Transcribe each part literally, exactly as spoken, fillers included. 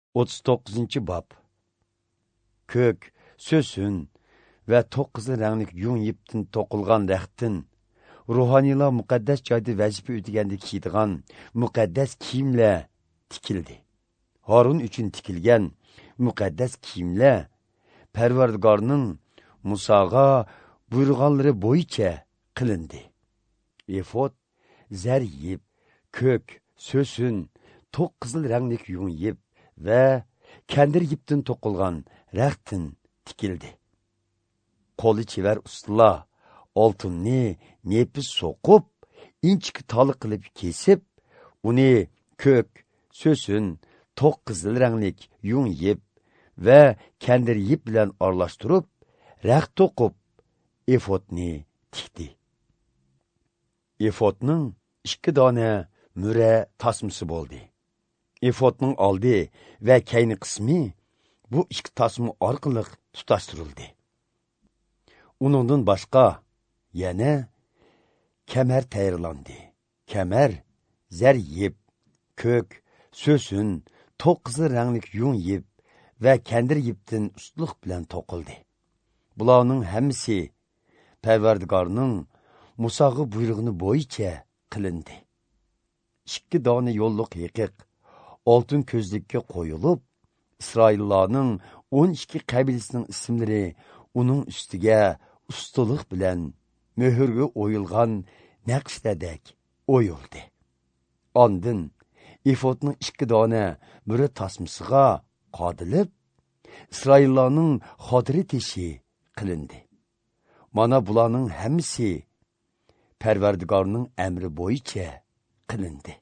o'ttiz to'qqizinchi bob. Ko'k, so'sun va to'qqiz ranglik yung yiptin to'qilgan rəxtin, ruhaniylar muqaddas joyda vazifa o'taganda kiydigan muqaddas kiyimlar tikildi. Harun uchun tikilgan muqaddas kiyimlar Parvardigorning Musoga buyurganlari bo'yicha qilindi. Efod, zar yip, ko'k, so'sun, to'qqiz ranglik yung yip va kandir yiptin to'qilgan rəxtin tikildi. Qo'li chevar ustalar oltinni nepis so'qib, inchki toli qilib kesib, uni ko'k, so'sun, to'qqiz ranglik yung yip va kandir yip bilan aralashtirib, rəxt to'qib, efodni tikdi. Efodning ikki dona mura tasmasi bo'ldi. Efodning oldi va kayni qismi bu ikki tasma orqali tutashtirildi. Uningdan boshqa yana kamar tayyorlandi. Kamar zar yip, ko'k, so'sun, to'qqiz ranglik yung yip va kandir yiptin ustluq bilan to'qildi. Bularning hammasi Parvardigorning Musoga buyrug'ini bo'yicha qilindi. ikki dona yo'lliq yiqiq oltin ko'zlikka qo'yilib, Isroillarning o'n ikki qabilasining ismlari uning ustiga ustalik bilan möhürga o'yilgan naqshlardek o'yildi. Ondan efodning ikki dona mura tasmasiga qodilib, Isroillarning xotiri teshi qilindi. Mana bularning hammasi Parvardigorning amri bo'yicha qilindi.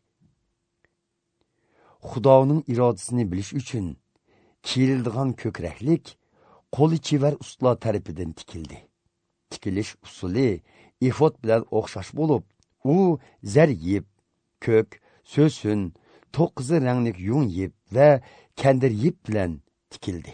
Xudoning irodasini bilish uchun kiyiladigan ko'kraklik qo'li chevar ustalar tarafidan tikildi. Tikilish usuli efod bilan o'xshash bo'lib, u zar yip, ko'k, so'sun, to'qqiz ranglik yung yip va kandir yip bilan tikildi.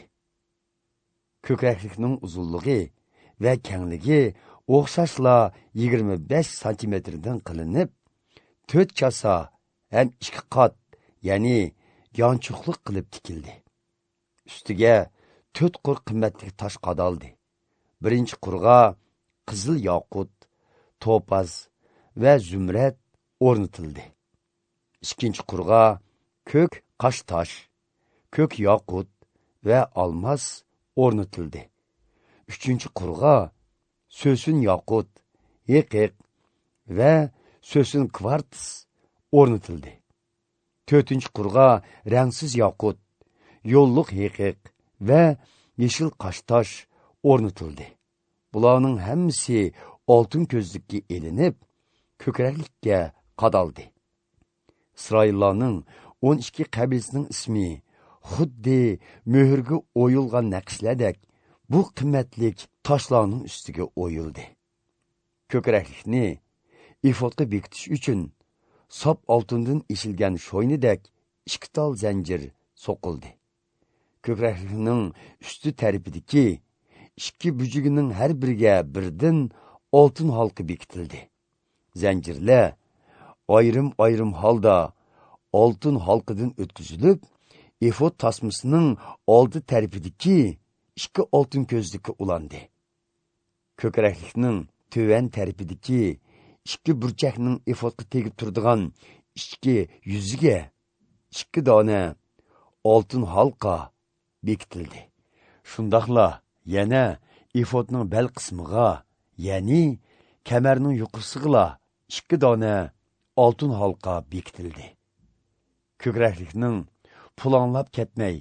Ko'kraklikning uzunligi va kengligi o'xshashla yigirma besh santimetrdan qilinib, to'rt chasa ham ikki qat, ya'ni yonchuqliq qilib tikildi. Ustiga to'rt qur qimmatli tosh qadaldi. Birinchi qurga qizil yoqut, topaz va zumrad o'rnatildi. Ikkinchi qurga ko'k qash tosh, ko'k yoqut va olmos o'rnatildi. Uchinchi qurga so'sun yoqut, yiqiq va so'sun kvarts o'rnatildi. To'rtinchi qurga rangsiz yoqut, yo'lliq yiqiq va yeshil qashtosh o'rnatildi. Bularning hammasi oltin ko'zlikka elinib, ko'kraklikka qadaldi. Isroillarning o'n ikki qabilasining ismi xuddi möhürga o'yilgan naqshlardek bu qimmatlik toshlarning ustiga o'yildi. Ko'kraklikni efodga bekitish uchun sop oltindan ishilgan sho'ynidek ikki tal zanjir so'qildi. Ko'kraklikning usti tarafidagi ikki bujugining har biriga birdan oltin halqa bekitildi. Zanjirlar ayrim-ayrim holda oltin halqadan o'tkazilib, efod tasmasining oldi tarafidagi ikki oltin ko'zlikka ulandi. Ko'kraklikning töven tarafidagi ikki burchakning efodga tegib turadigan ikki yuziga ikki dona oltin halqa bekitildi. Shundaqla yana efodning bel qismiga, ya'ni kamarning yuqorisiga ikki dona oltin halqa bekitildi. Ko'kraklikning pulanlab ketmay,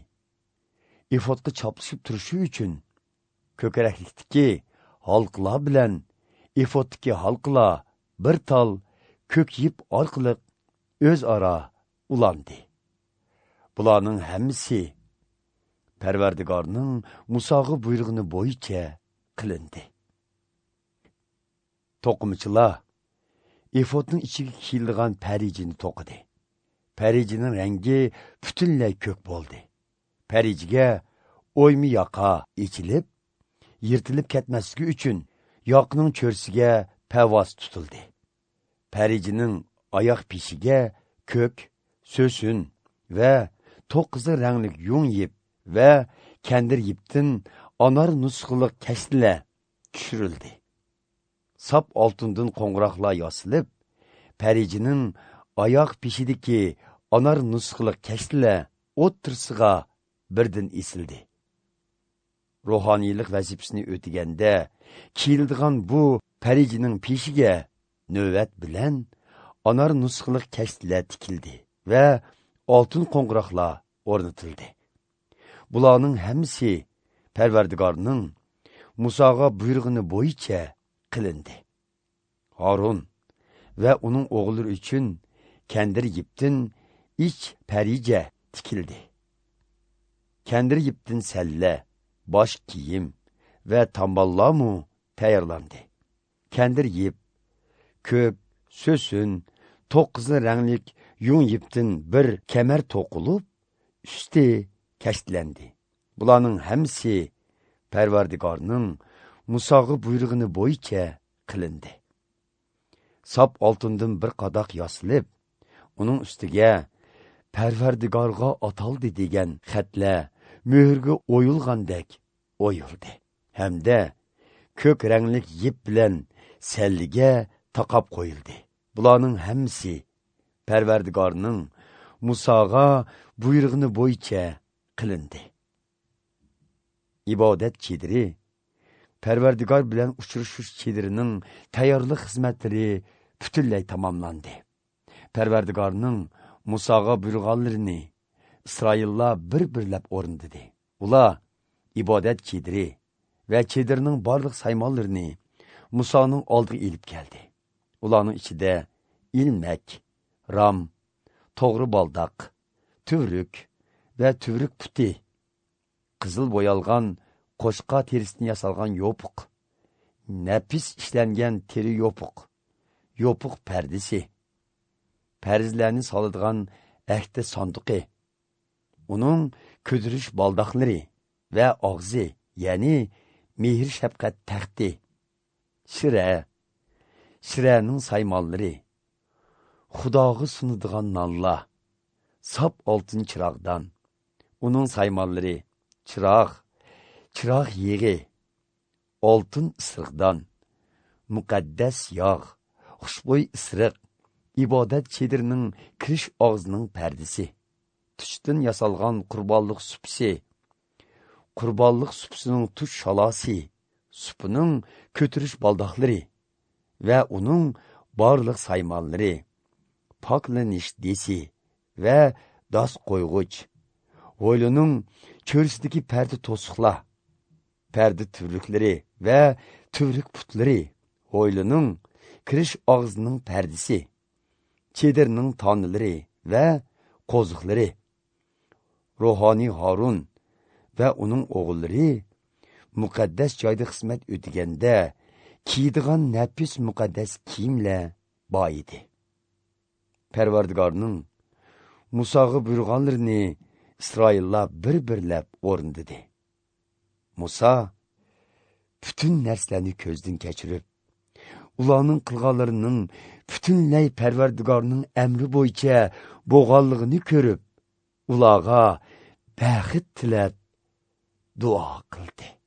efodga choplashib turishi uchun ko'kraklikdagi halqalar bilan efoddagi halqalar bir tal ko'k yip orqali o'zaro ulandi. Bularning hammasi Parvardigorning Musoga buyrug'ini bo'yicha qilindi. To'qimachilar efodning ichiga kiyilgan parijini to'qidi. Parijining rangi butunlay ko'k bo'ldi. Parijiga o'ymi yoqa ichilib, yirtilib ketmasligi uchun yoqning cho'rsiga pavos tutildi. Parijining oyoq peshiga ko'k, so'sun va to'qqizi ranglik yung yip va kandir yipdan anar nusxiliq kashtilar tushirildi. Sap oltindan qo'ng'iroqlar yosilib, Parijining oyoq peshidagi anar nusxiliq kashtilar o'ttirsiga birdan esildi. Ruhaniylik vazifasini o'taganda kiyildigan bu Parijining peshiga navbat bilan anar nusxiliq kashtilar tikildi va oltin qo'ng'iroqlar o'rnatildi. Bularning hammasi Parvardigorning Musoga buyrug'ini bo'yicha qilindi. Harun va uning o'g'illari uchun kandir yiptin ich parija tikildi. Kandir yiptin salla, bosh kiyim va tamballamu tayyorlandi. Kandir yip, ko'k, so'sun, to'qqiz ranglik yung yiptin bir kamar to'qilib, üsti kashtlandi. Bularning hammasi Parvardigorning Musoga buyrug'ini bo'yicha qilindi. Sap oltindan bir qadoq yosilib, uning ustiga Parvardigorga ataldi degan xatlar muhrga o'yilgandek o'yildi. Hamda ko'k ranglik yip bilan salliga taqab qo'yildi. Bularning hammasi Parvardigorning Musoga buyrug'ini bo'yicha qilindi. İbadet çediri, Parvardigor bilan uchrashish chedirining tayyorlik xizmatlari butunlay tamomlandi. Parvardigorning Musoga buyurganlarini İsroillar bir-birlab o'rindadi. Ular ibodat chediri va chedirning barliq saymonlarini Musoning oldiga elib keldi. Ularning ichida ilmak, ram, to'g'ri baldoq, tuvruk va tuvruk puti, qizil bo'yalgan qo'shqa terisidan yasalgan yopiq, nafis ishlangan teri yopiq, yopiq pardisi, parizlarni soladigan ahdi sanduqi, uning ko'dirish baldoqlari va og'zi, ya'ni mehr shafqat taxti, shira, shiraning saymonlari, Xudoga sunadigan nonlar, sap oltin chiroqdan, uning saymonlari, chiroq, chiroq yig'i, oltin isriqdan, muqaddas yog', xushbo'y isriq, ibodat chedirining kirish og'zining pardisi, tushdan yasalgan qurbonlik supisi, qurbonlik supisining tush shalosi, supining ko'tirish baldoqlari va uning barliq saymonlari, poklanish desi va dos qo'yg'uch, o'ylining cho'risidagi parda to'siqlar, parda tuvruklari va tuvruk putlari, o'ylining kirish og'zining pardisi, chedirning tonilari va qo'ziqlari, ruhoniy Harun va uning o'g'illari muqaddas joyda xizmat o'taganda kiydigan nafis muqaddas kiyimlar bor edi. Parvardigorning Musoga buyurganlarini İsroillar bir-birlab o'rindadi. Musa bütün narsalarni ko'zdan kechirib, ularning qilganlarining butunlay Parvardigorning amri bo'yicha bo'lganligini ko'rib, ularga baxt tilab duo qildi.